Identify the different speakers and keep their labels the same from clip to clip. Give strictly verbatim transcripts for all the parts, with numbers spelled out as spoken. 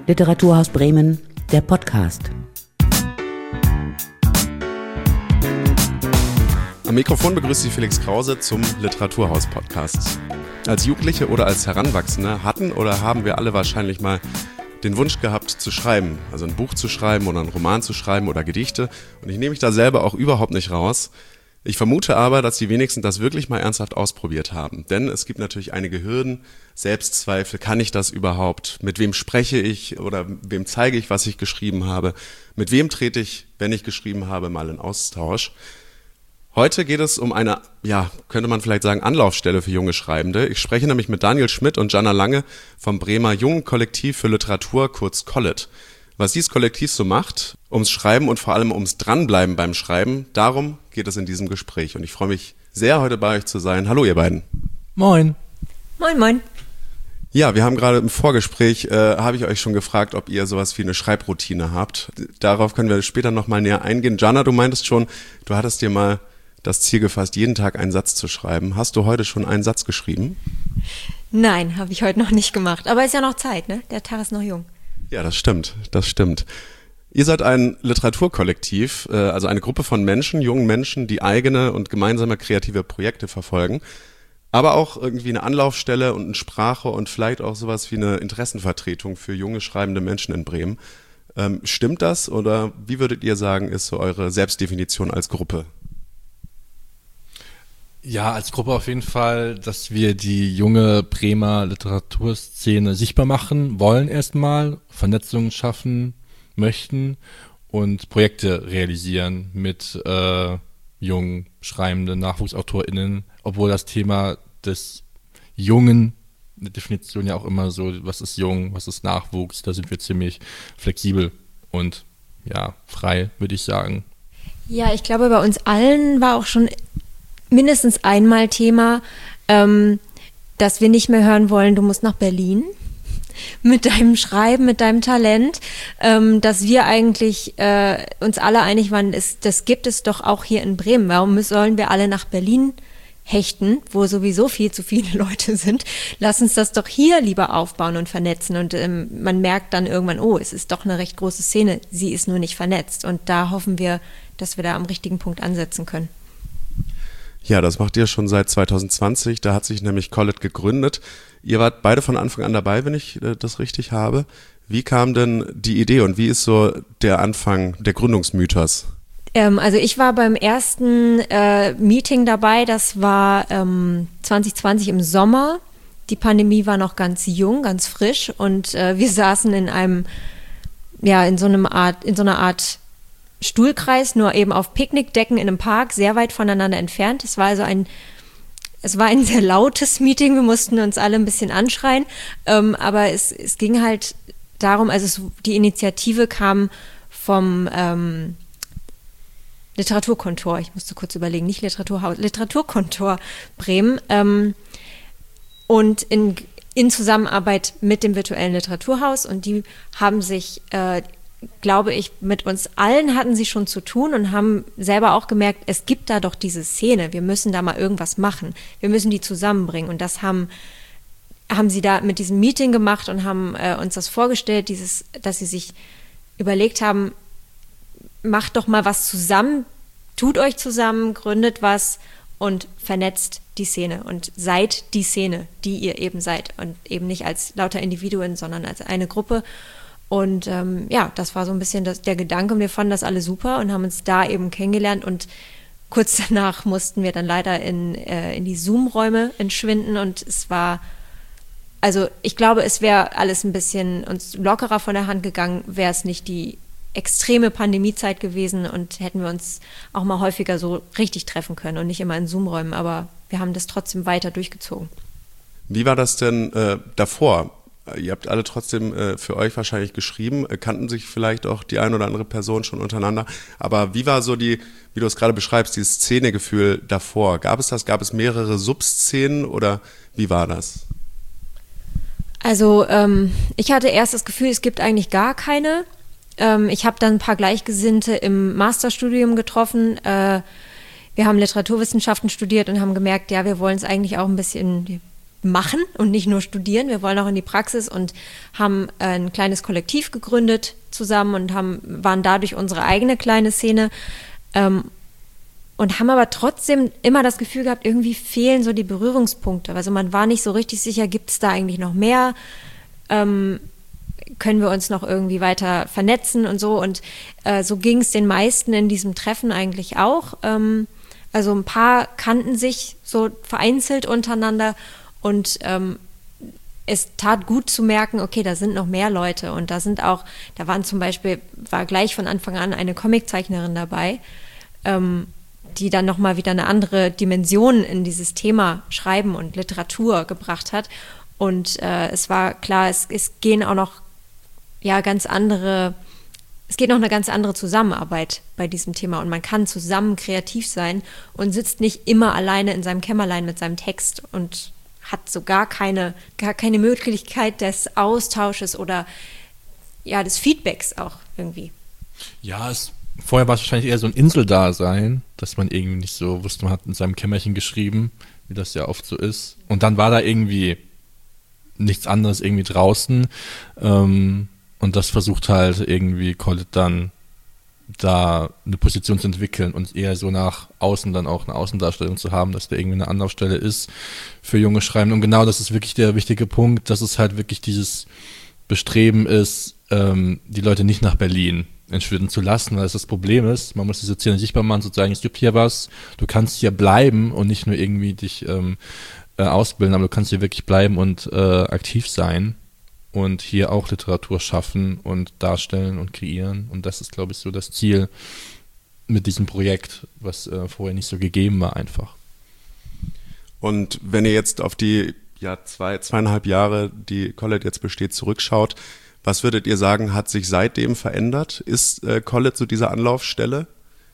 Speaker 1: Literaturhaus Bremen, der Podcast.
Speaker 2: Am Mikrofon begrüßt Sie Felix Krause zum Literaturhaus-Podcast. Als Jugendliche oder als Heranwachsende hatten oder haben wir alle wahrscheinlich mal den Wunsch gehabt zu schreiben. Also ein Buch zu schreiben oder einen Roman zu schreiben oder Gedichte. Und ich nehme mich da selber auch überhaupt nicht raus. Ich vermute aber, dass die wenigsten das wirklich mal ernsthaft ausprobiert haben. Denn es gibt natürlich einige Hürden, Selbstzweifel. Kann ich das überhaupt? Mit wem spreche ich oder wem zeige ich, was ich geschrieben habe? Mit wem trete ich, wenn ich geschrieben habe, mal in Austausch? Heute geht es um eine, ja, könnte man vielleicht sagen, Anlaufstelle für junge Schreibende. Ich spreche nämlich mit Daniel Schmidt und Jana Lange vom Bremer Jungen-Kollektiv für Literatur, kurz Kollit. Was dieses Kollektiv so macht, ums Schreiben und vor allem ums Dranbleiben beim Schreiben, darum geht es in diesem Gespräch. Und ich freue mich sehr, heute bei euch zu sein. Hallo ihr beiden.
Speaker 3: Moin.
Speaker 4: Moin, moin.
Speaker 2: Ja, wir haben gerade im Vorgespräch, äh, habe ich euch schon gefragt, ob ihr sowas wie eine Schreibroutine habt. Darauf können wir später nochmal näher eingehen. Jana, du meintest schon, du hattest dir mal das Ziel gefasst, jeden Tag einen Satz zu schreiben. Hast du heute schon einen Satz geschrieben?
Speaker 4: Nein, habe ich heute noch nicht gemacht. Aber ist ja noch Zeit, ne? Der Tag ist noch jung.
Speaker 2: Ja, das stimmt, das stimmt. Ihr seid ein Literaturkollektiv, äh, also eine Gruppe von Menschen, jungen Menschen, die eigene und gemeinsame kreative Projekte verfolgen, aber auch irgendwie eine Anlaufstelle und eine Sprache und vielleicht auch sowas wie eine Interessenvertretung für junge schreibende Menschen in Bremen. Ähm, stimmt das oder wie würdet ihr sagen, ist so eure Selbstdefinition als Gruppe?
Speaker 3: Ja, als Gruppe auf jeden Fall, dass wir die junge Bremer Literaturszene sichtbar machen wollen erstmal, Vernetzungen schaffen möchten und Projekte realisieren mit äh, jungen, schreibenden NachwuchsautorInnen, obwohl das Thema des Jungen, eine Definition ja auch immer so, was ist jung, was ist Nachwuchs, da sind wir ziemlich flexibel und ja, frei, würde ich sagen.
Speaker 4: Ja, ich glaube, bei uns allen war auch schon mindestens einmal Thema, ähm, dass wir nicht mehr hören wollen, du musst nach Berlin mit deinem Schreiben, mit deinem Talent, ähm, dass wir eigentlich äh, uns alle einig waren, es, das gibt es doch auch hier in Bremen. Warum sollen wir alle nach Berlin hechten, wo sowieso viel zu viele Leute sind? Lass uns das doch hier lieber aufbauen und vernetzen. Und ähm, man merkt dann irgendwann, oh, es ist doch eine recht große Szene, sie ist nur nicht vernetzt. Und da hoffen wir, dass wir da am richtigen Punkt ansetzen können.
Speaker 2: Ja, das macht ihr schon seit zwanzig zwanzig, da hat sich nämlich Kollit gegründet. Ihr wart beide von Anfang an dabei, wenn ich äh, das richtig habe. Wie kam denn die Idee und wie ist so der Anfang, der Gründungsmythos?
Speaker 4: Ähm, also ich war beim ersten äh, Meeting dabei, das war ähm, zwanzig zwanzig im Sommer. Die Pandemie war noch ganz jung, ganz frisch und äh, wir saßen in einem, ja, in so einem Art, in so einer Art Stuhlkreis, nur eben auf Picknickdecken in einem Park, sehr weit voneinander entfernt. Es war also ein, es war ein sehr lautes Meeting, wir mussten uns alle ein bisschen anschreien, ähm, aber es, es ging halt darum, also es, die Initiative kam vom ähm, Literaturkontor, ich musste kurz überlegen, nicht Literaturhaus, Literaturkontor Bremen ähm, und in, in Zusammenarbeit mit dem virtuellen Literaturhaus und die haben sich äh, glaube ich, mit uns allen hatten sie schon zu tun und haben selber auch gemerkt, es gibt da doch diese Szene, wir müssen da mal irgendwas machen, wir müssen die zusammenbringen und das haben, haben sie da mit diesem Meeting gemacht und haben äh, uns das vorgestellt, dieses, dass sie sich überlegt haben, macht doch mal was zusammen, tut euch zusammen, gründet was und vernetzt die Szene und seid die Szene, die ihr eben seid und eben nicht als lauter Individuen, sondern als eine Gruppe. Und ähm, ja, das war so ein bisschen das, der Gedanke und wir fanden das alle super und haben uns da eben kennengelernt und kurz danach mussten wir dann leider in, äh, in die Zoom-Räume entschwinden und es war, also ich glaube, es wäre alles ein bisschen uns lockerer von der Hand gegangen, wäre es nicht die extreme Pandemiezeit gewesen und hätten wir uns auch mal häufiger so richtig treffen können und nicht immer in Zoom-Räumen, aber wir haben das trotzdem weiter durchgezogen.
Speaker 2: Wie war das denn äh, davor? Ihr habt alle trotzdem äh, für euch wahrscheinlich geschrieben, äh, kannten sich vielleicht auch die ein oder andere Person schon untereinander. Aber wie war so die, wie du es gerade beschreibst, dieses Szenegefühl davor? Gab es das? Gab es mehrere Subszenen oder wie war das?
Speaker 4: Also ähm, ich hatte erst das Gefühl, es gibt eigentlich gar keine. Ähm, ich habe dann ein paar Gleichgesinnte im Masterstudium getroffen. Äh, wir haben Literaturwissenschaften studiert und haben gemerkt, ja, wir wollen es eigentlich auch ein bisschen machen und nicht nur studieren. Wir wollen auch in die Praxis und haben ein kleines Kollektiv gegründet zusammen und haben, waren dadurch unsere eigene kleine Szene ähm, und haben aber trotzdem immer das Gefühl gehabt, irgendwie fehlen so die Berührungspunkte. Also man war nicht so richtig sicher, gibt es da eigentlich noch mehr? Ähm, können wir uns noch irgendwie weiter vernetzen und so. Und äh, so ging es den meisten in diesem Treffen eigentlich auch. Ähm, also ein paar kannten sich so vereinzelt untereinander. Und ähm, es tat gut zu merken, okay, da sind noch mehr Leute und da sind auch, da waren zum Beispiel, war gleich von Anfang an eine Comiczeichnerin dabei, ähm, die dann nochmal wieder eine andere Dimension in dieses Thema Schreiben und Literatur gebracht hat. Und äh, es war klar, es, es gehen auch noch ja ganz andere, es geht noch eine ganz andere Zusammenarbeit bei diesem Thema und man kann zusammen kreativ sein und sitzt nicht immer alleine in seinem Kämmerlein mit seinem Text und hat so gar keine, gar keine Möglichkeit des Austausches oder ja, des Feedbacks auch irgendwie.
Speaker 3: Ja, es, vorher war es wahrscheinlich eher so ein Inseldasein, dass man irgendwie nicht so wusste, man hat in seinem Kämmerchen geschrieben, wie das ja oft so ist. Und dann war da irgendwie nichts anderes irgendwie draußen. Ähm, und das versucht halt irgendwie Colette dann da eine Position zu entwickeln und eher so nach außen dann auch eine Außendarstellung zu haben, dass da irgendwie eine Anlaufstelle ist für junge Schreibende. Und genau das ist wirklich der wichtige Punkt, dass es halt wirklich dieses Bestreben ist, ähm, die Leute nicht nach Berlin entschwinden zu lassen, weil das das Problem ist, man muss diese Szene sichtbar machen, sozusagen, es gibt hier was, du kannst hier bleiben und nicht nur irgendwie dich ähm, äh, ausbilden, aber du kannst hier wirklich bleiben und äh, aktiv sein und hier auch Literatur schaffen und darstellen und kreieren. Und das ist, glaube ich, so das Ziel mit diesem Projekt, was äh, vorher nicht so gegeben war einfach.
Speaker 2: Und wenn ihr jetzt auf die ja, zwei, zweieinhalb Jahre, die Colette jetzt besteht, zurückschaut, was würdet ihr sagen, hat sich seitdem verändert? Ist äh, Colette so diese Anlaufstelle?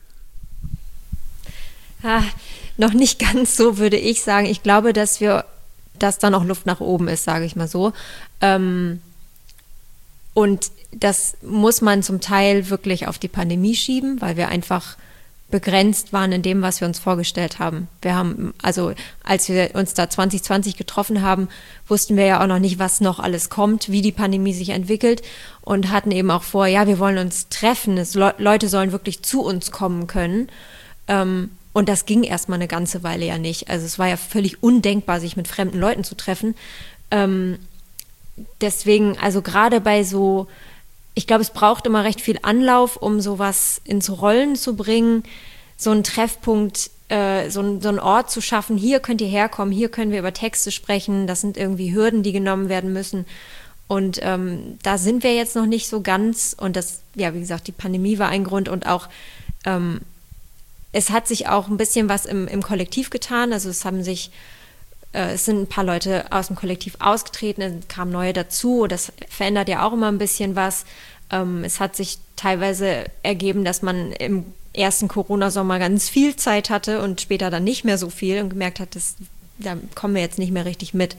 Speaker 4: Ah, noch nicht ganz so, würde ich sagen. Ich glaube, dass wir, dass da noch Luft nach oben ist, sage ich mal so. Ähm, und das muss man zum Teil wirklich auf die Pandemie schieben, weil wir einfach begrenzt waren in dem, was wir uns vorgestellt haben. Wir haben, also als wir uns da zwanzig zwanzig getroffen haben, wussten wir ja auch noch nicht, was noch alles kommt, wie die Pandemie sich entwickelt und hatten eben auch vor, ja, wir wollen uns treffen, es, Le- Leute sollen wirklich zu uns kommen können. Ähm, und das ging erstmal eine ganze Weile ja nicht. Also es war ja völlig undenkbar, sich mit fremden Leuten zu treffen. Ähm, deswegen, also gerade bei so, ich glaube, es braucht immer recht viel Anlauf, um sowas ins Rollen zu bringen, so einen Treffpunkt, äh, so, ein, so einen Ort zu schaffen, hier könnt ihr herkommen, hier können wir über Texte sprechen, das sind irgendwie Hürden, die genommen werden müssen und ähm, da sind wir jetzt noch nicht so ganz und das, ja, wie gesagt, die Pandemie war ein Grund und auch ähm, es hat sich auch ein bisschen was im, im Kollektiv getan, also es haben sich Es sind ein paar Leute aus dem Kollektiv ausgetreten, es kamen neue dazu. Das verändert ja auch immer ein bisschen was. Es hat sich teilweise ergeben, dass man im ersten Corona-Sommer ganz viel Zeit hatte und später dann nicht mehr so viel und gemerkt hat, dass, da kommen wir jetzt nicht mehr richtig mit.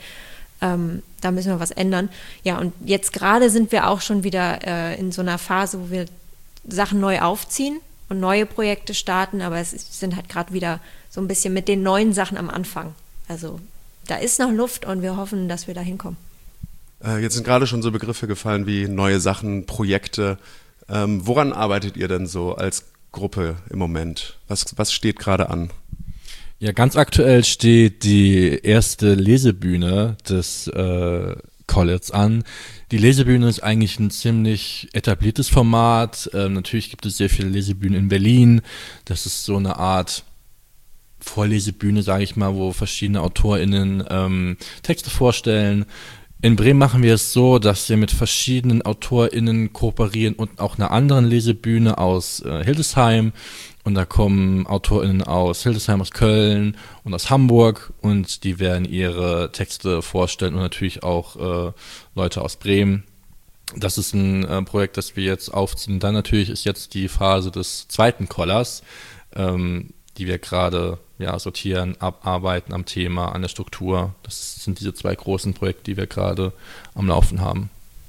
Speaker 4: Da müssen wir was ändern. Ja, und jetzt gerade sind wir auch schon wieder in so einer Phase, wo wir Sachen neu aufziehen und neue Projekte starten, aber es sind halt gerade wieder so ein bisschen mit den neuen Sachen am Anfang. Also da ist noch Luft und wir hoffen, dass wir da hinkommen.
Speaker 2: Äh, jetzt sind gerade schon so Begriffe gefallen wie neue Sachen, Projekte. Ähm, woran arbeitet ihr denn so als Gruppe im Moment? Was, was steht gerade an?
Speaker 3: Ja, ganz aktuell steht die erste Lesebühne des äh, Colleges an. Die Lesebühne ist eigentlich ein ziemlich etabliertes Format. Ähm, natürlich gibt es sehr viele Lesebühnen in Berlin. Das ist so eine Art Vorlesebühne, sage ich mal, wo verschiedene AutorInnen ähm, Texte vorstellen. In Bremen machen wir es so, dass wir mit verschiedenen AutorInnen kooperieren und auch einer anderen Lesebühne aus äh, Hildesheim. Und da kommen AutorInnen aus Hildesheim, aus Köln und aus Hamburg und die werden ihre Texte vorstellen und natürlich auch äh, Leute aus Bremen. Das ist ein äh, Projekt, das wir jetzt aufziehen. Dann natürlich ist jetzt die Phase des zweiten Kollers, ähm, die wir gerade ja, sortieren, abarbeiten am Thema, an der Struktur. Das sind diese zwei großen Projekte, die wir gerade am Laufen haben.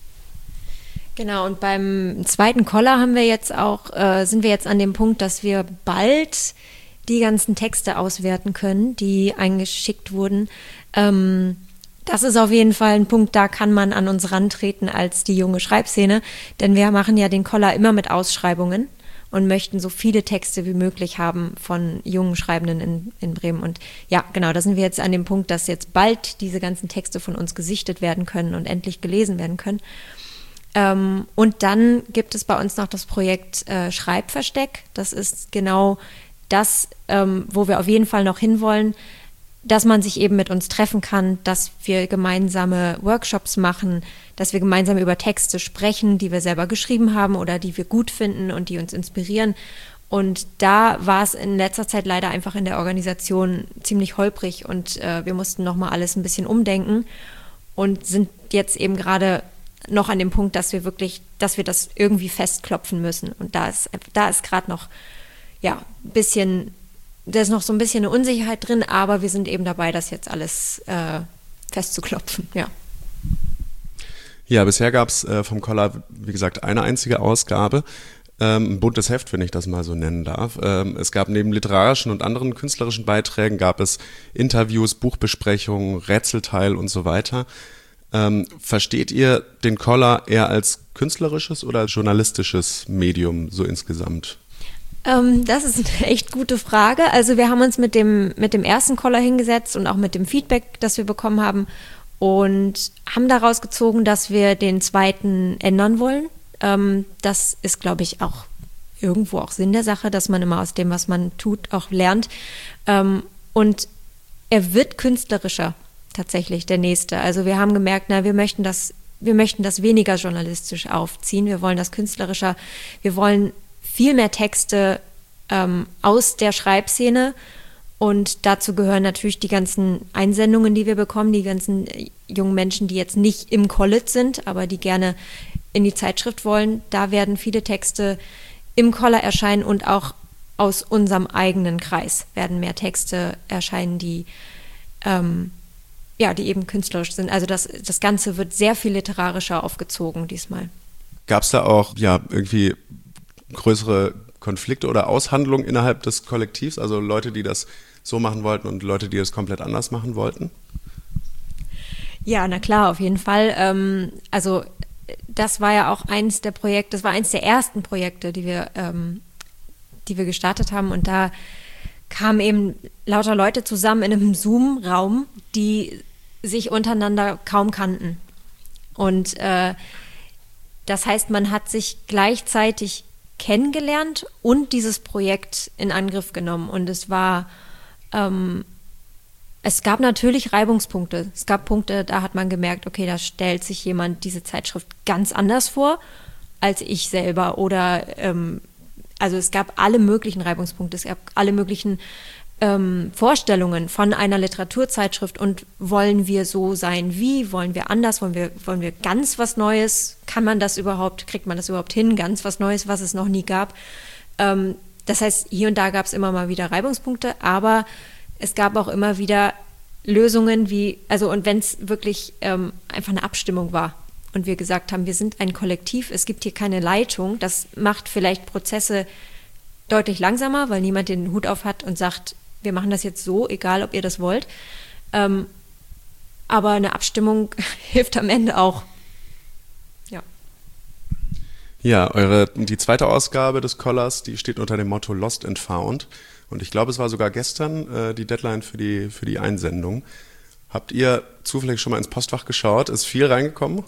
Speaker 4: Genau, und beim zweiten Koller haben wir jetzt auch, äh, sind wir jetzt an dem Punkt, dass wir bald die ganzen Texte auswerten können, die eingeschickt wurden. Ähm, Das ist auf jeden Fall ein Punkt, da kann man an uns rantreten als die junge Schreibszene, denn wir machen ja den Koller immer mit Ausschreibungen und möchten so viele Texte wie möglich haben von jungen Schreibenden in, in Bremen. Und ja, genau, da sind wir jetzt an dem Punkt, dass jetzt bald diese ganzen Texte von uns gesichtet werden können und endlich gelesen werden können. Ähm, und dann gibt es bei uns noch das Projekt äh, Schreibversteck. Das ist genau das, ähm, wo wir auf jeden Fall noch hinwollen, dass man sich eben mit uns treffen kann, dass wir gemeinsame Workshops machen, dass wir gemeinsam über Texte sprechen, die wir selber geschrieben haben oder die wir gut finden und die uns inspirieren. Und da war es in letzter Zeit leider einfach in der Organisation ziemlich holprig und äh, wir mussten nochmal alles ein bisschen umdenken und sind jetzt eben gerade noch an dem Punkt, dass wir wirklich, dass wir das irgendwie festklopfen müssen. Und da ist, da ist gerade noch, ja, ein bisschen, da ist noch so ein bisschen eine Unsicherheit drin, aber wir sind eben dabei, das jetzt alles äh, festzuklopfen, ja.
Speaker 2: Ja, bisher gab es äh, vom Koller, wie gesagt, eine einzige Ausgabe. Ähm, ein buntes Heft, wenn ich das mal so nennen darf. Ähm, es gab neben literarischen und anderen künstlerischen Beiträgen, gab es Interviews, Buchbesprechungen, Rätselteil und so weiter. Ähm, versteht ihr den Koller eher als künstlerisches oder als journalistisches Medium so insgesamt?
Speaker 4: Ähm, das ist eine echt gute Frage. Also wir haben uns mit dem, mit dem ersten Koller hingesetzt und auch mit dem Feedback, das wir bekommen haben, und haben daraus gezogen, dass wir den zweiten ändern wollen. Ähm, das ist, glaube ich, auch irgendwo auch Sinn der Sache, dass man immer aus dem, was man tut, auch lernt. Ähm, und er wird künstlerischer, tatsächlich, der nächste. Also wir haben gemerkt, na, wir möchten das, wir möchten das weniger journalistisch aufziehen. Wir wollen das künstlerischer. Wir wollen viel mehr Texte ähm, aus der Schreibszene. Und dazu gehören natürlich die ganzen Einsendungen, die wir bekommen, die ganzen jungen Menschen, die jetzt nicht im College sind, aber die gerne in die Zeitschrift wollen. Da werden viele Texte im Koller erscheinen und auch aus unserem eigenen Kreis werden mehr Texte erscheinen, die, ähm, ja, die eben künstlerisch sind. Also das, das Ganze wird sehr viel literarischer aufgezogen diesmal.
Speaker 2: Gab es da auch ja irgendwie größere Konflikte oder Aushandlungen innerhalb des Kollektivs? Also Leute, die das so machen wollten und Leute, die das komplett anders machen wollten?
Speaker 4: Ja, na klar, auf jeden Fall. Ähm, also das war ja auch eins der Projekte, das war eins der ersten Projekte, die wir, ähm, die wir gestartet haben. Und da kamen eben lauter Leute zusammen in einem Zoom-Raum, die sich untereinander kaum kannten. Und äh, das heißt, man hat sich gleichzeitig kennengelernt und dieses Projekt in Angriff genommen. Und es war, ähm, es gab natürlich Reibungspunkte. Es gab Punkte, da hat man gemerkt, okay, da stellt sich jemand diese Zeitschrift ganz anders vor als ich selber. Oder, ähm, also es gab alle möglichen Reibungspunkte. Es gab alle möglichen ähm, Vorstellungen von einer Literaturzeitschrift. Und wollen wir so sein wie? Wollen wir anders? Wollen wir, wollen wir ganz was Neues? Kann man das überhaupt, kriegt man das überhaupt hin? Ganz was Neues, was es noch nie gab. Ähm, das heißt, hier und da gab es immer mal wieder Reibungspunkte, aber es gab auch immer wieder Lösungen wie, also und wenn es wirklich ähm, einfach eine Abstimmung war und wir gesagt haben, wir sind ein Kollektiv, es gibt hier keine Leitung, das macht vielleicht Prozesse deutlich langsamer, weil niemand den Hut auf hat und sagt, wir machen das jetzt so, egal ob ihr das wollt. Ähm, aber eine Abstimmung hilft am Ende auch. Ja.
Speaker 2: Ja, eure, die zweite Ausgabe des Kollers, die steht unter dem Motto Lost and Found. Und ich glaube, es war sogar gestern äh, die Deadline für die, für die Einsendung. Habt ihr zufällig schon mal ins Postfach geschaut? Ist viel reingekommen?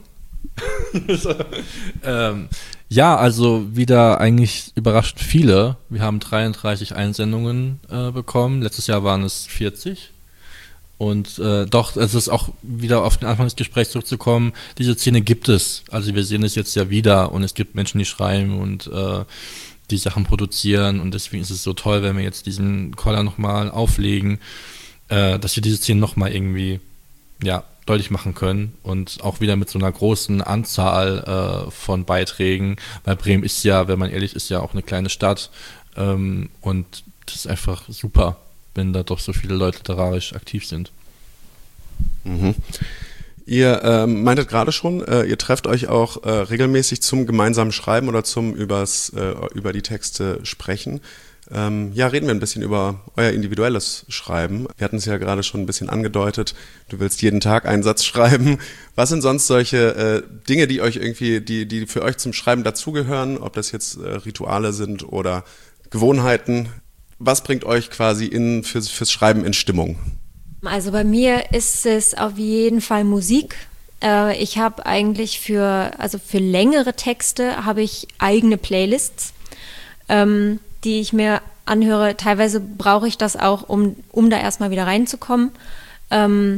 Speaker 3: ähm, ja, also wieder eigentlich überraschend viele. Wir haben dreiunddreißig Einsendungen äh, bekommen. Letztes Jahr waren es vierzig. Und äh, doch, es ist auch wieder auf den Anfang des Gesprächs zurückzukommen, diese Szene gibt es. Also wir sehen es jetzt ja wieder und es gibt Menschen, die schreiben und äh, die Sachen produzieren und deswegen ist es so toll, wenn wir jetzt diesen Koller nochmal auflegen, äh, dass wir diese Szene nochmal irgendwie ja, deutlich machen können und auch wieder mit so einer großen Anzahl äh, von Beiträgen, weil Bremen ist ja, wenn man ehrlich ist, ja auch eine kleine Stadt ähm, und das ist einfach super, wenn da doch so viele Leute literarisch aktiv sind.
Speaker 2: Mhm. Ihr ähm, meintet gerade schon, äh, ihr trefft euch auch äh, regelmäßig zum gemeinsamen Schreiben oder zum übers, äh, über die Texte sprechen. Ähm, ja, reden wir ein bisschen über euer individuelles Schreiben. Wir hatten es ja gerade schon ein bisschen angedeutet. Du willst jeden Tag einen Satz schreiben. Was sind sonst solche äh, Dinge, die euch irgendwie, die, die für euch zum Schreiben dazugehören? Ob das jetzt äh, Rituale sind oder Gewohnheiten? Was bringt euch quasi in, fürs, fürs Schreiben in Stimmung?
Speaker 4: Also bei mir ist es auf jeden Fall Musik. Äh, ich habe eigentlich für, also für längere Texte habe ich eigene Playlists, ähm, die ich mir anhöre. Teilweise brauche ich das auch, um, um da erstmal wieder reinzukommen. Ähm,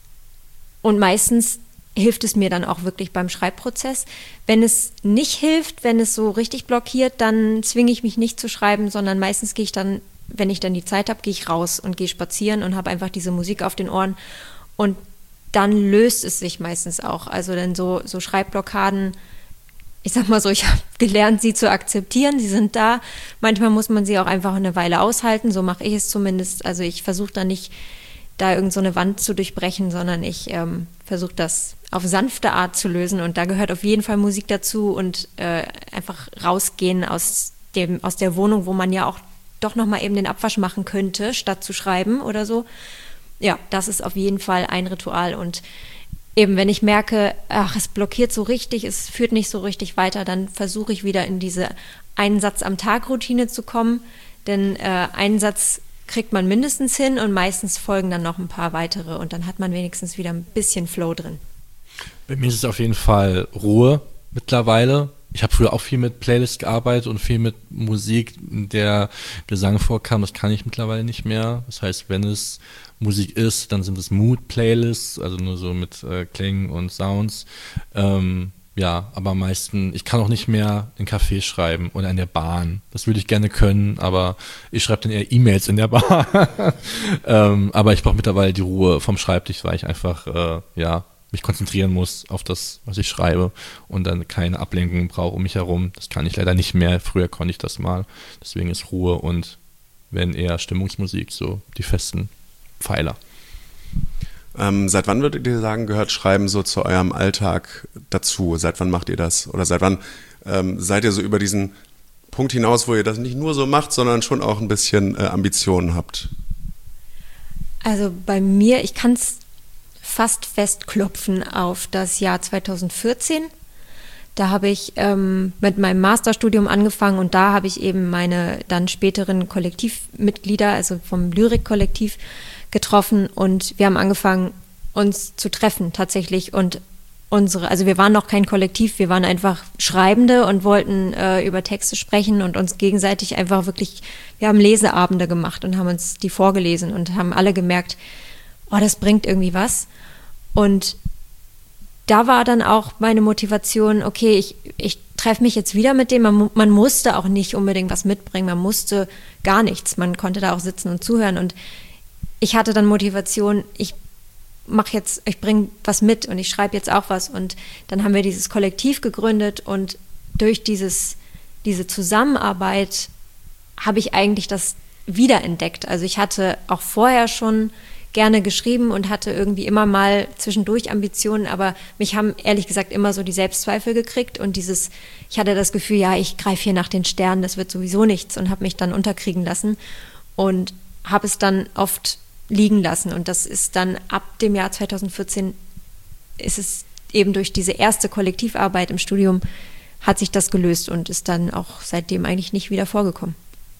Speaker 4: und meistens hilft es mir dann auch wirklich beim Schreibprozess. Wenn es nicht hilft, wenn es so richtig blockiert, dann zwinge ich mich nicht zu schreiben, sondern meistens gehe ich dann, wenn ich dann die Zeit habe, gehe ich raus und gehe spazieren und habe einfach diese Musik auf den Ohren. Und dann löst es sich meistens auch. Also dann so, so Schreibblockaden, ich sag mal so, ich habe gelernt, sie zu akzeptieren, sie sind da. Manchmal muss man sie auch einfach eine Weile aushalten, so mache ich es zumindest. Also ich versuche da nicht, da irgend so eine Wand zu durchbrechen, sondern ich ähm, versuche das auf sanfte Art zu lösen. Und da gehört auf jeden Fall Musik dazu und äh, einfach rausgehen aus dem, aus der Wohnung, wo man ja auch doch nochmal eben den Abwasch machen könnte, statt zu schreiben oder so. Ja, das ist auf jeden Fall ein Ritual. Und eben, wenn ich merke, ach, es blockiert so richtig, es führt nicht so richtig weiter, dann versuche ich wieder in diese einen Satz am Tag Routine zu kommen. Denn äh, einen Satz kriegt man mindestens hin und meistens folgen dann noch ein paar weitere und dann hat man wenigstens wieder ein bisschen Flow drin.
Speaker 3: Bei mir ist es auf jeden Fall Ruhe mittlerweile. Ich habe früher auch viel mit Playlists gearbeitet und viel mit Musik, in der Gesang vorkam. Das kann ich mittlerweile nicht mehr. Das heißt, wenn es Musik ist, dann sind es Mood-Playlists, also nur so mit äh, Klängen und Sounds. Ähm, ja, aber am meisten, ich kann auch nicht mehr in Café schreiben oder in der Bahn. Das würde ich gerne können, aber ich schreibe dann eher E-Mails in der Bahn. ähm, aber ich brauche mittlerweile die Ruhe vom Schreibtisch, weil ich einfach, äh, ja, mich konzentrieren muss auf das, was ich schreibe und dann keine Ablenkung brauche um mich herum. Das kann ich leider nicht mehr. Früher konnte ich das mal. Deswegen ist Ruhe und wenn eher Stimmungsmusik so die festen Pfeiler.
Speaker 2: Ähm, seit wann würdet ihr sagen, gehört Schreiben so zu eurem Alltag dazu? Seit wann macht ihr das? Oder seit wann ähm, seid ihr so über diesen Punkt hinaus, wo ihr das nicht nur so macht, sondern schon auch ein bisschen äh, Ambitionen habt?
Speaker 4: Also bei mir, ich kann es fast festklopfen auf das Jahr zweitausendvierzehn. Da habe ich ähm, mit meinem Masterstudium angefangen und da habe ich eben meine dann späteren Kollektivmitglieder, also vom Lyrik-Kollektiv, getroffen und wir haben angefangen, uns zu treffen tatsächlich und unsere, also wir waren noch kein Kollektiv, wir waren einfach Schreibende und wollten äh, über Texte sprechen und uns gegenseitig einfach wirklich, wir haben Leseabende gemacht und haben uns die vorgelesen und haben alle gemerkt, oh, das bringt irgendwie was. Und da war dann auch meine Motivation, okay, ich, ich treffe mich jetzt wieder mit dem, man, man musste auch nicht unbedingt was mitbringen, man musste gar nichts, man konnte da auch sitzen und zuhören und ich hatte dann Motivation, ich mache jetzt, ich bringe was mit und ich schreibe jetzt auch was und dann haben wir dieses Kollektiv gegründet und durch dieses, diese Zusammenarbeit habe ich eigentlich das wiederentdeckt. Also ich hatte auch vorher schon gerne geschrieben und hatte irgendwie immer mal zwischendurch Ambitionen, aber mich haben ehrlich gesagt immer so die Selbstzweifel gekriegt und dieses, ich hatte das Gefühl, ja, ich greife hier nach den Sternen, das wird sowieso nichts und habe mich dann unterkriegen lassen und habe es dann oft liegen lassen und das ist dann ab dem Jahr zweitausendvierzehn ist es eben durch diese erste Kollektivarbeit im Studium hat sich das gelöst und ist dann auch seitdem eigentlich nicht wieder vorgekommen.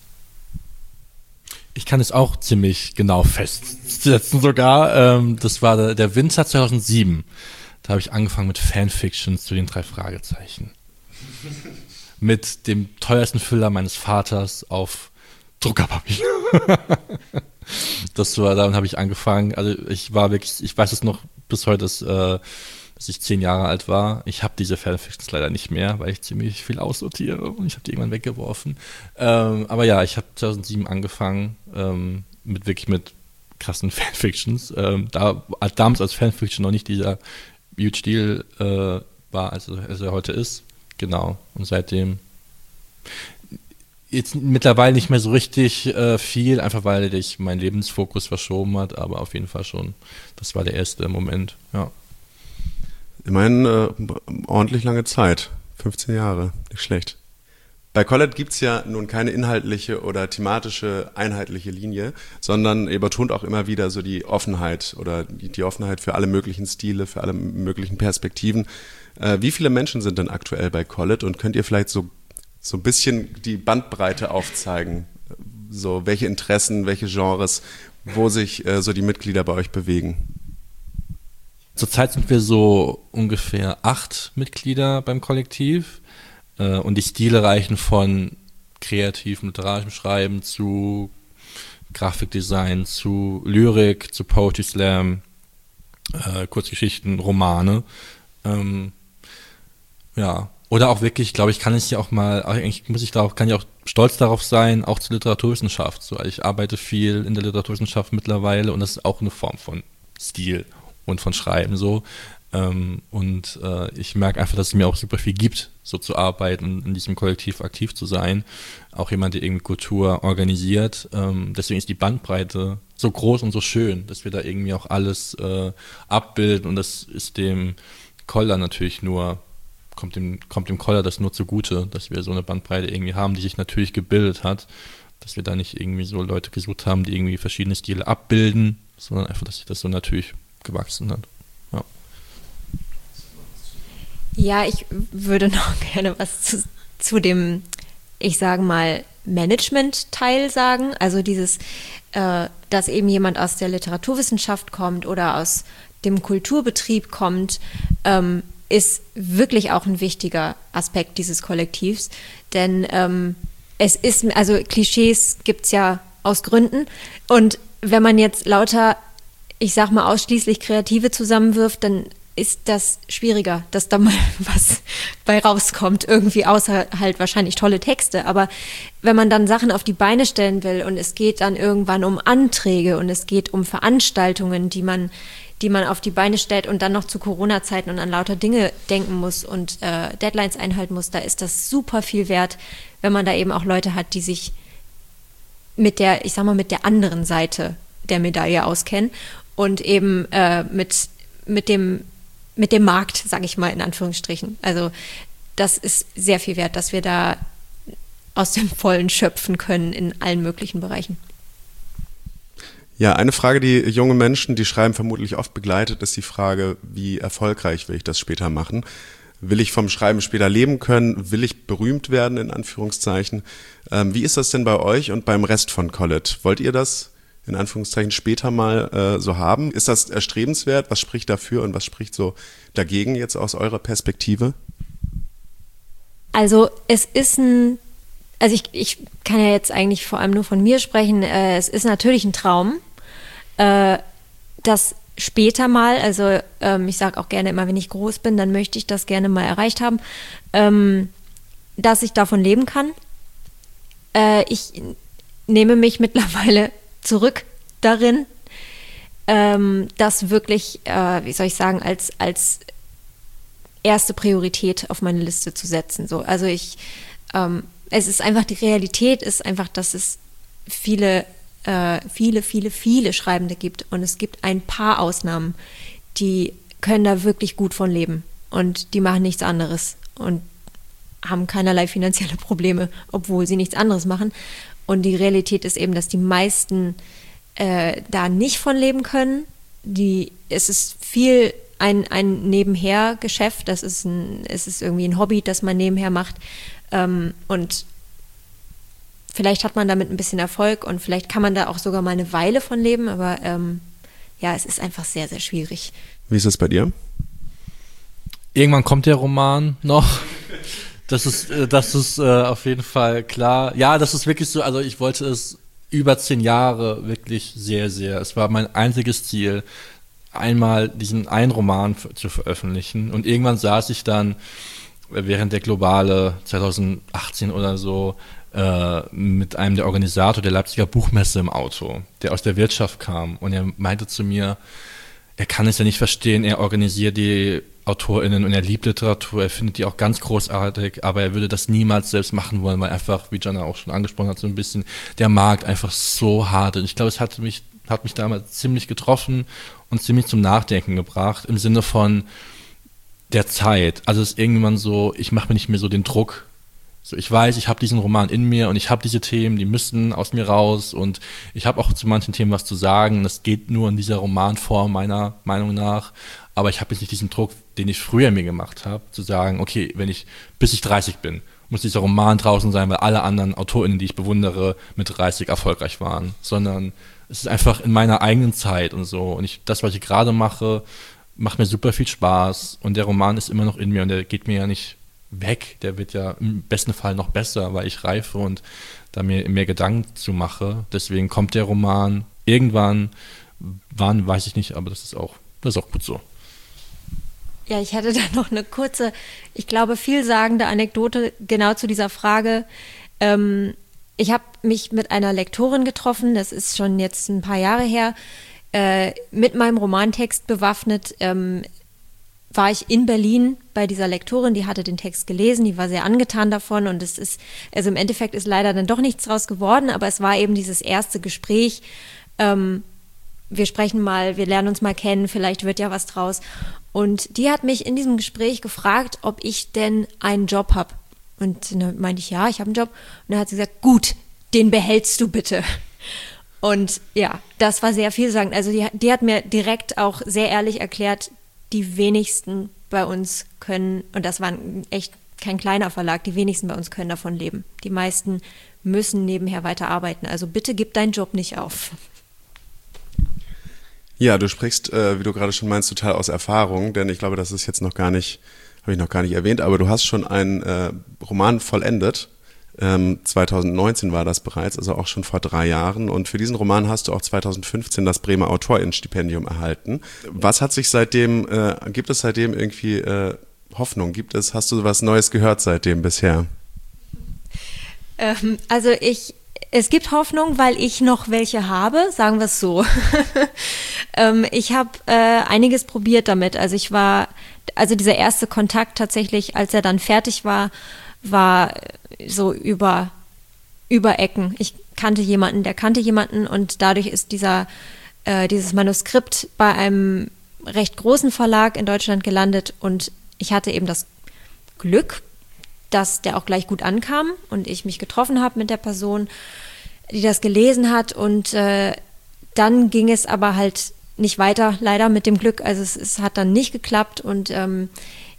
Speaker 3: Ich kann es auch ziemlich genau festsetzen sogar. Ähm, das war der, der Winter zweitausendsieben. Da habe ich angefangen mit Fanfictions zu den drei Fragezeichen. Mit dem teuersten Füller meines Vaters auf Druckerpapier. Das war, dann habe ich angefangen. Also ich war wirklich, ich weiß es noch bis heute, dass, äh, dass ich zehn Jahre alt war. Ich habe diese Fanfictions leider nicht mehr, weil ich ziemlich viel aussortiere und ich habe die irgendwann weggeworfen. Ähm, aber ja, ich habe zweitausendsieben angefangen ähm, mit wirklich mit krassen Fanfictions. Ähm, da damals als Fanfiction noch nicht dieser huge Deal äh, war, als er, als er heute ist. Genau. Und seitdem jetzt mittlerweile nicht mehr so richtig äh, viel, einfach weil ich meinen Lebensfokus verschoben hat, aber auf jeden Fall schon. Das war der erste Moment, ja.
Speaker 2: Immerhin äh, ordentlich lange Zeit. fünfzehn Jahre, nicht schlecht. Bei Collet gibt es ja nun keine inhaltliche oder thematische einheitliche Linie, sondern ihr betont auch immer wieder so die Offenheit oder die, die Offenheit für alle möglichen Stile, für alle möglichen Perspektiven. Äh, wie viele Menschen sind denn aktuell bei Collet und könnt ihr vielleicht so, so ein bisschen die Bandbreite aufzeigen? So welche Interessen, welche Genres, wo sich äh, so die Mitglieder bei euch bewegen?
Speaker 3: Zurzeit sind wir so ungefähr acht Mitglieder beim Kollektiv. Und die Stile reichen von kreativem, literarischem Schreiben zu Grafikdesign, zu Lyrik, zu Poetry Slam, äh, Kurzgeschichten, Romane. Ähm, ja, oder auch wirklich, glaube ich, kann ich ja auch mal, eigentlich muss ich darauf, kann ich auch stolz darauf sein, auch zur Literaturwissenschaft. So, ich arbeite viel in der Literaturwissenschaft mittlerweile und das ist auch eine Form von Stil und von Schreiben so. Ähm, und äh, ich merke einfach, dass es mir auch super viel gibt, so zu arbeiten und in diesem Kollektiv aktiv zu sein. Auch jemand, der irgendwie Kultur organisiert. Ähm, deswegen ist die Bandbreite so groß und so schön, dass wir da irgendwie auch alles äh, abbilden und das ist dem Koller natürlich nur, kommt dem, kommt dem Koller das nur zugute, dass wir so eine Bandbreite irgendwie haben, die sich natürlich gebildet hat, dass wir da nicht irgendwie so Leute gesucht haben, die irgendwie verschiedene Stile abbilden, sondern einfach, dass sich das so natürlich gewachsen hat. Ja.
Speaker 4: Ja, ich würde noch gerne was zu, zu dem, ich sage mal, Management-Teil sagen. Also dieses, äh, dass eben jemand aus der Literaturwissenschaft kommt oder aus dem Kulturbetrieb kommt, ähm, ist wirklich auch ein wichtiger Aspekt dieses Kollektivs. Denn ähm, es ist, also Klischees gibt es ja aus Gründen. Und wenn man jetzt lauter, ich sag mal, ausschließlich Kreative zusammenwirft, dann ist das schwieriger, dass da mal was bei rauskommt, irgendwie, außer halt wahrscheinlich tolle Texte. Aber wenn man dann Sachen auf die Beine stellen will und es geht dann irgendwann um Anträge und es geht um Veranstaltungen, die man, die man auf die Beine stellt und dann noch zu Corona-Zeiten und an lauter Dinge denken muss und äh, Deadlines einhalten muss, da ist das super viel wert, wenn man da eben auch Leute hat, die sich mit der, ich sag mal, mit der anderen Seite der Medaille auskennen und eben äh, mit, mit dem mit dem Markt, sage ich mal in Anführungsstrichen. Also das ist sehr viel wert, dass wir da aus dem Vollen schöpfen können in allen möglichen Bereichen.
Speaker 2: Ja, eine Frage, die junge Menschen, die schreiben, vermutlich oft begleitet, ist die Frage, wie erfolgreich will ich das später machen? Will ich vom Schreiben später leben können? Will ich berühmt werden, in Anführungszeichen? Ähm, wie ist das denn bei euch und beim Rest von Collet? Wollt ihr das in Anführungszeichen später mal äh, so haben? Ist das erstrebenswert? Was spricht dafür und was spricht so dagegen jetzt aus eurer Perspektive?
Speaker 4: Also es ist ein, also ich, ich kann ja jetzt eigentlich vor allem nur von mir sprechen, äh, es ist natürlich ein Traum, äh, dass später mal, also ähm, ich sage auch gerne immer, wenn ich groß bin, dann möchte ich das gerne mal erreicht haben, ähm, dass ich davon leben kann. Äh, ich nehme mich mittlerweile zurück darin, ähm, das wirklich, äh, wie soll ich sagen, als, als erste Priorität auf meine Liste zu setzen. So, also ich, ähm, es ist einfach, die Realität ist einfach, dass es viele, äh, viele, viele, viele Schreibende gibt und es gibt ein paar Ausnahmen, die können da wirklich gut von leben und die machen nichts anderes und haben keinerlei finanzielle Probleme, obwohl sie nichts anderes machen. Und die Realität ist eben, dass die meisten äh, da nicht von leben können. Die, es ist viel ein, ein Nebenher-Geschäft, das ist ein, es ist irgendwie ein Hobby, das man nebenher macht. Ähm, und vielleicht hat man damit ein bisschen Erfolg und vielleicht kann man da auch sogar mal eine Weile von leben, aber ähm, ja, es ist einfach sehr, sehr schwierig.
Speaker 2: Wie ist es bei dir?
Speaker 3: Irgendwann kommt der Roman noch. Das ist, das ist äh, auf jeden Fall klar. Ja, das ist wirklich so, also ich wollte es über zehn Jahre wirklich sehr, sehr, es war mein einziges Ziel, einmal diesen einen Roman f- zu veröffentlichen. Und irgendwann saß ich dann während der Globale zwanzig achtzehn oder so äh, mit einem der Organisator der Leipziger Buchmesse im Auto, der aus der Wirtschaft kam. Und er meinte zu mir, er kann es ja nicht verstehen, er organisiert die AutorInnen und er liebt Literatur, er findet die auch ganz großartig, aber er würde das niemals selbst machen wollen, weil einfach, wie Jana auch schon angesprochen hat, so ein bisschen der Markt einfach so hart ist. Ich glaube, es hat mich, hat mich damals ziemlich getroffen und ziemlich zum Nachdenken gebracht, im Sinne von der Zeit. Also es ist irgendwann so, ich mache mir nicht mehr so den Druck, So, ich weiß, ich habe diesen Roman in mir und ich habe diese Themen, die müssen aus mir raus und ich habe auch zu manchen Themen was zu sagen. Das geht nur in dieser Romanform meiner Meinung nach. Aber ich habe jetzt nicht diesen Druck, den ich früher mir gemacht habe, zu sagen, okay, wenn ich bis ich dreißig bin, muss dieser Roman draußen sein, weil alle anderen AutorInnen, die ich bewundere, mit dreißig erfolgreich waren. Sondern es ist einfach in meiner eigenen Zeit und so. Und ich, das, was ich gerade mache, macht mir super viel Spaß. Und der Roman ist immer noch in mir und der geht mir ja nicht weg, der wird ja im besten Fall noch besser, weil ich reife und da mir mehr Gedanken zu mache. Deswegen kommt der Roman irgendwann, wann, weiß ich nicht, aber das ist auch, das ist auch gut so.
Speaker 4: Ja, ich hätte da noch eine kurze, ich glaube, vielsagende Anekdote genau zu dieser Frage. Ähm, ich habe mich mit einer Lektorin getroffen, das ist schon jetzt ein paar Jahre her, äh, mit meinem Romantext bewaffnet, ähm, war ich in Berlin bei dieser Lektorin, die hatte den Text gelesen, die war sehr angetan davon und es ist, also im Endeffekt ist leider dann doch nichts draus geworden, aber es war eben dieses erste Gespräch, ähm, wir sprechen mal, wir lernen uns mal kennen, vielleicht wird ja was draus. Und die hat mich in diesem Gespräch gefragt, ob ich denn einen Job habe. Und dann meinte ich, ja, ich habe einen Job. Und dann hat sie gesagt, gut, den behältst du bitte. Und ja, das war sehr vielsagend. Also die, die hat mir direkt auch sehr ehrlich erklärt, die wenigsten bei uns können, und das war echt kein kleiner Verlag, die wenigsten bei uns können davon leben. Die meisten müssen nebenher weiter arbeiten. Also bitte gib deinen Job nicht auf.
Speaker 2: Ja, du sprichst, äh, wie du gerade schon meinst, total aus Erfahrung, denn ich glaube, das ist jetzt noch gar nicht, habe ich noch gar nicht erwähnt, aber du hast schon einen äh, Roman vollendet. Ähm, zwanzig neunzehn war das bereits, also auch schon vor drei Jahren. Und für diesen Roman hast du auch zwanzig fünfzehn das Bremer AutorInnen-Stipendium erhalten. Was hat sich seitdem, äh, gibt es seitdem irgendwie äh, Hoffnung? Gibt es, hast du was Neues gehört seitdem bisher?
Speaker 4: Ähm, also ich, es gibt Hoffnung, weil ich noch welche habe, sagen wir es so. ähm, ich habe äh, einiges probiert damit. Also ich war, also dieser erste Kontakt tatsächlich, als er dann fertig war, war so über, über Ecken. Ich kannte jemanden, der kannte jemanden und dadurch ist dieser, äh, dieses Manuskript bei einem recht großen Verlag in Deutschland gelandet und ich hatte eben das Glück, dass der auch gleich gut ankam und ich mich getroffen habe mit der Person, die das gelesen hat und äh, dann ging es aber halt nicht weiter, leider mit dem Glück. Also es, es hat dann nicht geklappt und ähm,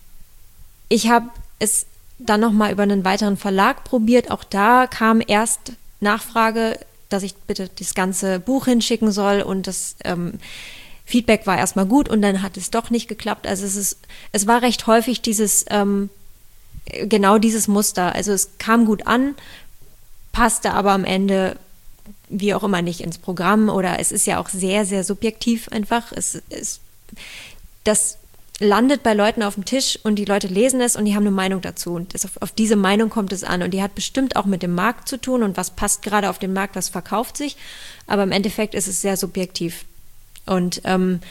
Speaker 4: ich habe es dann nochmal über einen weiteren Verlag probiert. Auch da kam erst Nachfrage, dass ich bitte das ganze Buch hinschicken soll und das ähm, Feedback war erstmal gut und dann hat es doch nicht geklappt. Also es ist, es war recht häufig dieses, ähm, genau dieses Muster. Also es kam gut an, passte aber am Ende wie auch immer nicht ins Programm oder es ist ja auch sehr, sehr subjektiv einfach. Es ist, das landet bei Leuten auf dem Tisch und die Leute lesen es und die haben eine Meinung dazu. Und das, auf, auf diese Meinung kommt es an. Und die hat bestimmt auch mit dem Markt zu tun und was passt gerade auf den Markt, was verkauft sich. Aber im Endeffekt ist es sehr subjektiv. Und ähm,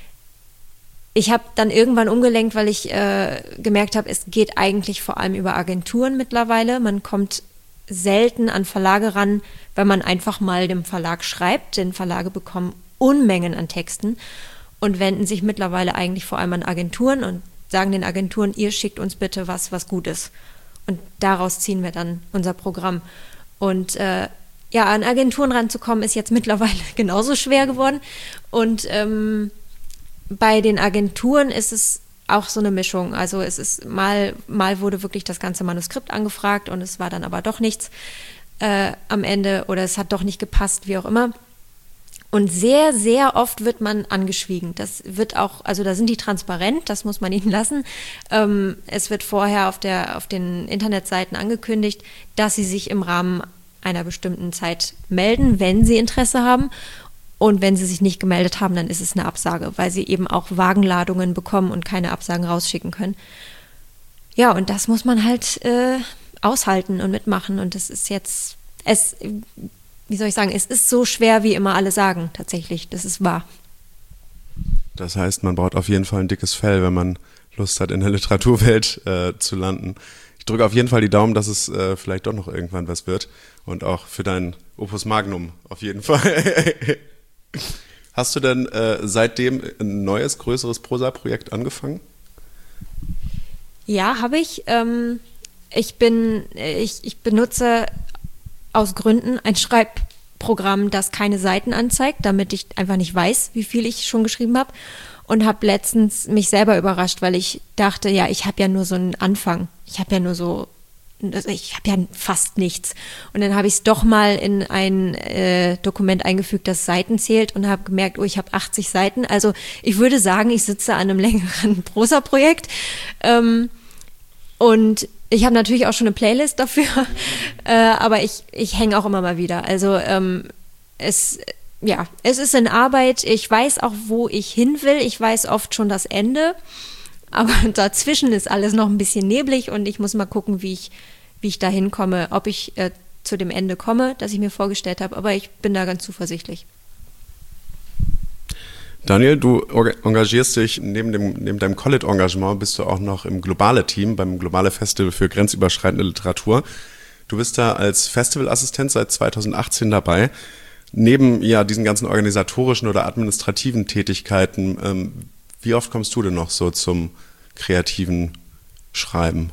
Speaker 4: ich habe dann irgendwann umgelenkt, weil ich äh, gemerkt habe, es geht eigentlich vor allem über Agenturen mittlerweile. Man kommt selten an Verlage ran, wenn man einfach mal dem Verlag schreibt. Denn Verlage bekommen Unmengen an Texten und wenden sich mittlerweile eigentlich vor allem an Agenturen und sagen den Agenturen, ihr schickt uns bitte was, was gut ist. Und daraus ziehen wir dann unser Programm. Und äh, ja, an Agenturen ranzukommen, ist jetzt mittlerweile genauso schwer geworden. Und ähm, bei den Agenturen ist es auch so eine Mischung. Also es ist mal, mal wurde wirklich das ganze Manuskript angefragt und es war dann aber doch nichts äh, am Ende oder es hat doch nicht gepasst, wie auch immer. Und sehr, sehr oft wird man angeschwiegen. Das wird auch, also da sind die transparent, das muss man ihnen lassen. Ähm, es wird vorher auf der, auf den Internetseiten angekündigt, dass sie sich im Rahmen einer bestimmten Zeit melden, wenn sie Interesse haben. Und wenn sie sich nicht gemeldet haben, dann ist es eine Absage, weil sie eben auch Wagenladungen bekommen und keine Absagen rausschicken können. Ja, und das muss man halt äh, aushalten und mitmachen. Und das ist jetzt, es, wie soll ich sagen, es ist so schwer, wie immer alle sagen, tatsächlich. Das ist wahr.
Speaker 2: Das heißt, man braucht auf jeden Fall ein dickes Fell, wenn man Lust hat, in der Literaturwelt äh, zu landen. Ich drücke auf jeden Fall die Daumen, dass es äh, vielleicht doch noch irgendwann was wird. Und auch für dein Opus Magnum auf jeden Fall. Hast du denn äh, seitdem ein neues, größeres Prosa-Projekt angefangen?
Speaker 4: Ja, habe ich. Ähm, ich bin, ich, ich benutze aus Gründen ein Schreibprogramm, das keine Seiten anzeigt, damit ich einfach nicht weiß, wie viel ich schon geschrieben habe. Und habe letztens mich selber überrascht, weil ich dachte, ja, ich habe ja nur so einen Anfang. Ich habe ja nur so, ich habe ja fast nichts. Und dann habe ich es doch mal in ein äh, Dokument eingefügt, das Seiten zählt und habe gemerkt, oh, ich habe achtzig Seiten. Also ich würde sagen, ich sitze an einem längeren Prosa-Projekt. Ähm, und ich habe natürlich auch schon eine Playlist dafür, äh, aber ich, ich hänge auch immer mal wieder. Also ähm, es... Ja, es ist in Arbeit. Ich weiß auch, wo ich hin will. Ich weiß oft schon das Ende. Aber dazwischen ist alles noch ein bisschen neblig und ich muss mal gucken, wie ich, wie ich da hinkomme, ob ich äh, zu dem Ende komme, das ich mir vorgestellt habe. Aber ich bin da ganz zuversichtlich.
Speaker 2: Daniel, du engagierst dich neben dem, neben deinem College-Engagement, bist du auch noch im Globale-Team beim Globale Festival für grenzüberschreitende Literatur. Du bist da als Festivalassistent seit zweitausendachtzehn dabei. Neben ja diesen ganzen organisatorischen oder administrativen Tätigkeiten, ähm, wie oft kommst du denn noch so zum kreativen Schreiben?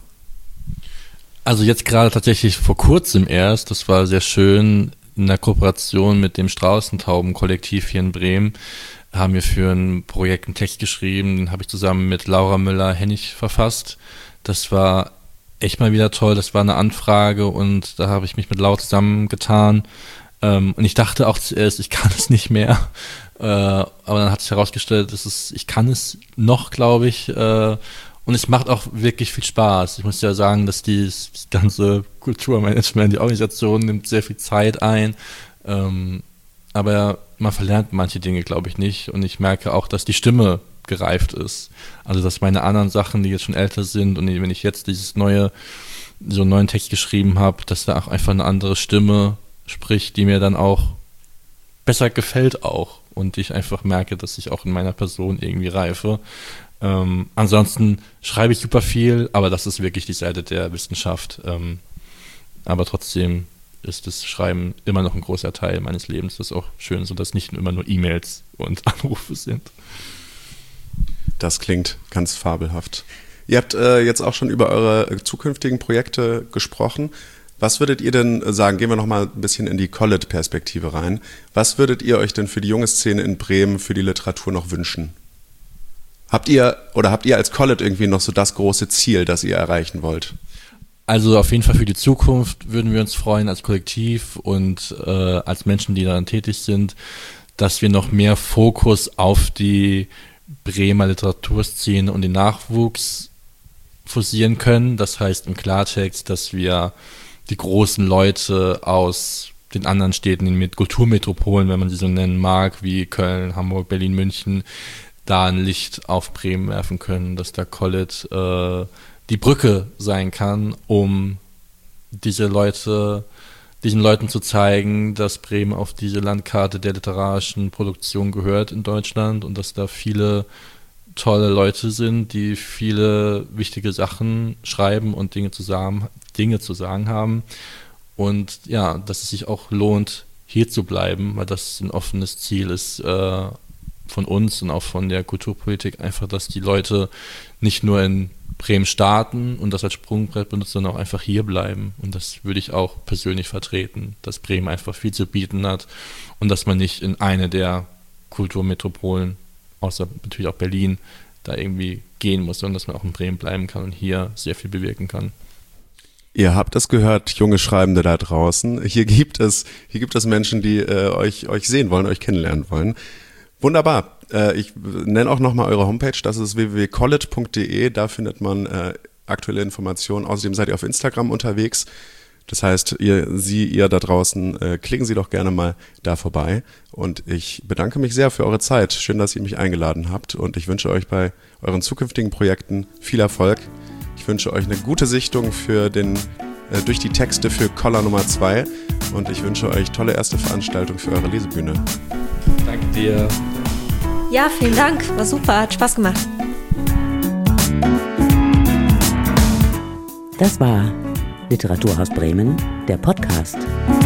Speaker 3: Also jetzt gerade tatsächlich vor kurzem erst, das war sehr schön, in der Kooperation mit dem Straußentauben-Kollektiv hier in Bremen haben wir für ein Projekt einen Text geschrieben, den habe ich zusammen mit Laura Müller-Hennig verfasst. Das war echt mal wieder toll, das war eine Anfrage und da habe ich mich mit Laura zusammengetan. Und ich dachte auch zuerst, ich kann es nicht mehr, äh, aber dann hat sich herausgestellt, dass es, ich kann es noch, glaube ich, äh, und es macht auch wirklich viel Spaß. Ich muss ja sagen, dass die, das ganze Kulturmanagement, die Organisation nimmt sehr viel Zeit ein, ähm, aber man verlernt manche Dinge, glaube ich, nicht und ich merke auch, dass die Stimme gereift ist. Also dass meine anderen Sachen, die jetzt schon älter sind und wenn ich jetzt dieses neue, so einen neuen Text geschrieben habe, dass da auch einfach eine andere Stimme sprich, die mir dann auch besser gefällt auch und ich einfach merke, dass ich auch in meiner Person irgendwie reife. Ähm, ansonsten schreibe ich super viel, aber das ist wirklich die Seite der Wissenschaft. Ähm, aber trotzdem ist das Schreiben immer noch ein großer Teil meines Lebens. Das ist auch schön, so dass nicht immer nur E-Mails und Anrufe sind.
Speaker 2: Das klingt ganz fabelhaft. Ihr habt äh, jetzt auch schon über eure zukünftigen Projekte gesprochen. Was würdet ihr denn sagen, gehen wir noch mal ein bisschen in die College-Perspektive rein, was würdet ihr euch denn für die junge Szene in Bremen, für die Literatur noch wünschen? Habt ihr oder habt ihr als College irgendwie noch so das große Ziel, das ihr erreichen wollt?
Speaker 3: Also auf jeden Fall für die Zukunft würden wir uns freuen als Kollektiv und äh, als Menschen, die daran tätig sind, dass wir noch mehr Fokus auf die Bremer Literaturszene und den Nachwuchs forcieren können. Das heißt im Klartext, dass wir die großen Leute aus den anderen Städten, den Kulturmetropolen, wenn man sie so nennen mag, wie Köln, Hamburg, Berlin, München, da ein Licht auf Bremen werfen können, dass der College äh, die Brücke sein kann, um diese Leute, diesen Leuten zu zeigen, dass Bremen auf diese Landkarte der literarischen Produktion gehört in Deutschland und dass da viele tolle Leute sind, die viele wichtige Sachen schreiben und Dinge zu sagen, Dinge zu sagen haben und ja, dass es sich auch lohnt, hier zu bleiben, weil das ein offenes Ziel ist äh, von uns und auch von der Kulturpolitik, einfach, dass die Leute nicht nur in Bremen starten und das als Sprungbrett benutzen, sondern auch einfach hier bleiben und das würde ich auch persönlich vertreten, dass Bremen einfach viel zu bieten hat und dass man nicht in eine der Kulturmetropolen, außer natürlich auch Berlin, da irgendwie gehen muss, sondern dass man auch in Bremen bleiben kann und hier sehr viel bewirken kann.
Speaker 2: Ihr habt es gehört, junge Schreibende da draußen. Hier gibt es, hier gibt es Menschen, die äh, euch, euch sehen wollen, euch kennenlernen wollen. Wunderbar. Äh, ich nenne auch nochmal eure Homepage. Das ist w w w punkt college punkt d e. Da findet man äh, aktuelle Informationen. Außerdem seid ihr auf Instagram unterwegs. Das heißt, ihr, Sie, ihr da draußen, äh, klicken Sie doch gerne mal da vorbei. Und ich bedanke mich sehr für eure Zeit. Schön, dass ihr mich eingeladen habt. Und ich wünsche euch bei euren zukünftigen Projekten viel Erfolg. Ich wünsche euch eine gute Sichtung für den, äh, durch die Texte für Koller Nummer zwei und ich wünsche euch tolle erste Veranstaltung für eure Lesebühne.
Speaker 3: Danke dir.
Speaker 4: Ja, vielen Dank. War super. Hat Spaß gemacht.
Speaker 1: Das war Literaturhaus Bremen, der Podcast.